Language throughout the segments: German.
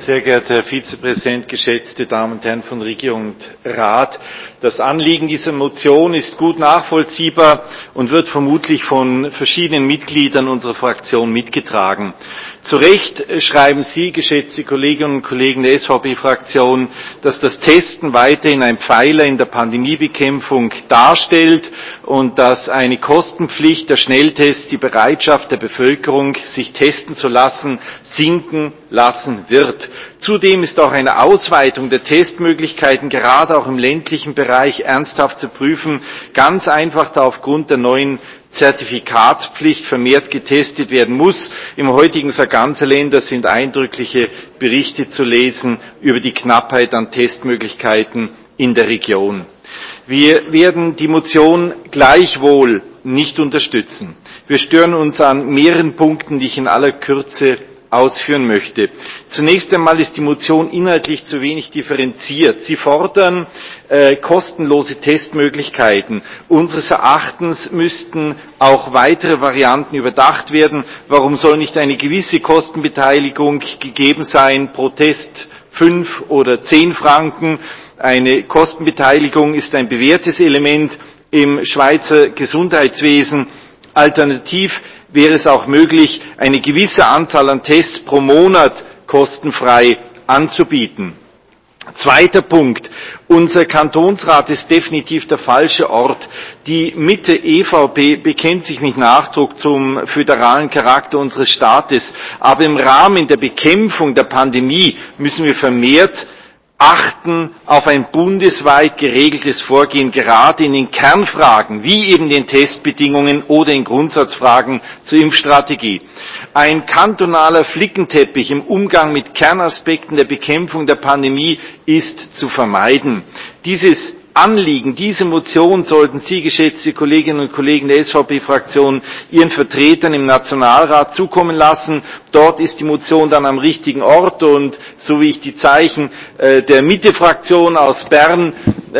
Sehr geehrter Herr Vizepräsident, geschätzte Damen und Herren von Regierung und Rat! Das Anliegen dieser Motion ist gut nachvollziehbar und wird vermutlich von verschiedenen Mitgliedern unserer Fraktion mitgetragen. Zu Recht schreiben Sie, geschätzte Kolleginnen und Kollegen der SVP-Fraktion, dass das Testen weiterhin ein Pfeiler in der Pandemiebekämpfung darstellt und dass eine Kostenpflicht der Schnelltests die Bereitschaft der Bevölkerung, sich testen zu lassen, sinken lassen wird. Zudem ist auch eine Ausweitung der Testmöglichkeiten gerade auch im ländlichen Bereich ernsthaft zu prüfen, ganz einfach, da aufgrund der neuen Zertifikatspflicht vermehrt getestet werden muss. Im heutigen Sarganserländer sind eindrückliche Berichte zu lesen über die Knappheit an Testmöglichkeiten in der Region. Wir werden die Motion gleichwohl nicht unterstützen. Wir stören uns an mehreren Punkten, die ich in aller Kürze ausführen möchte. Zunächst einmal ist die Motion inhaltlich zu wenig differenziert. Sie fordern kostenlose Testmöglichkeiten. Unseres Erachtens müssten auch weitere Varianten überdacht werden. Warum soll nicht eine gewisse Kostenbeteiligung gegeben sein, pro Test 5 oder 10 Franken? Eine Kostenbeteiligung ist ein bewährtes Element im Schweizer Gesundheitswesen. Alternativ wäre es auch möglich, eine gewisse Anzahl an Tests pro Monat kostenfrei anzubieten. Zweiter Punkt. Unser Kantonsrat ist definitiv der falsche Ort. Die Mitte EVP bekennt sich mit Nachdruck zum föderalen Charakter unseres Staates. Aber im Rahmen der Bekämpfung der Pandemie müssen wir vermehrt achten auf ein bundesweit geregeltes Vorgehen, gerade in den Kernfragen, wie eben den Testbedingungen oder in Grundsatzfragen zur Impfstrategie. Ein kantonaler Flickenteppich im Umgang mit Kernaspekten der Bekämpfung der Pandemie ist zu vermeiden. Dieses Anliegen, diese Motion sollten Sie, geschätzte Kolleginnen und Kollegen der SVP-Fraktion, Ihren Vertretern im Nationalrat zukommen lassen. Dort ist die Motion dann am richtigen Ort und so wie ich die Zeichen der Mitte-Fraktion aus Bern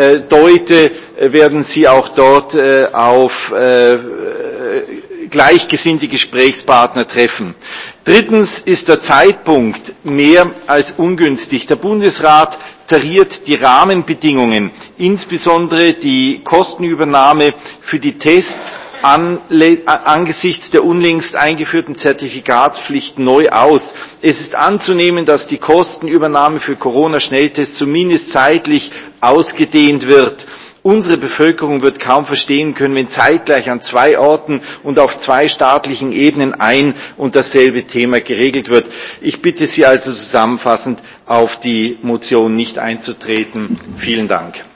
deute, werden Sie auch dort auf gleichgesinnte Gesprächspartner treffen. Drittens ist der Zeitpunkt mehr als ungünstig. Der Bundesrat tariert die Rahmenbedingungen, insbesondere die Kostenübernahme für die Tests angesichts der unlängst eingeführten Zertifikatspflicht neu aus. Es ist anzunehmen, dass die Kostenübernahme für Corona-Schnelltests zumindest zeitlich ausgedehnt wird. Unsere Bevölkerung wird kaum verstehen können, wenn zeitgleich an 2 Orten und auf 2 staatlichen Ebenen ein und dasselbe Thema geregelt wird. Ich bitte Sie also zusammenfassend, auf die Motion nicht einzutreten. Vielen Dank.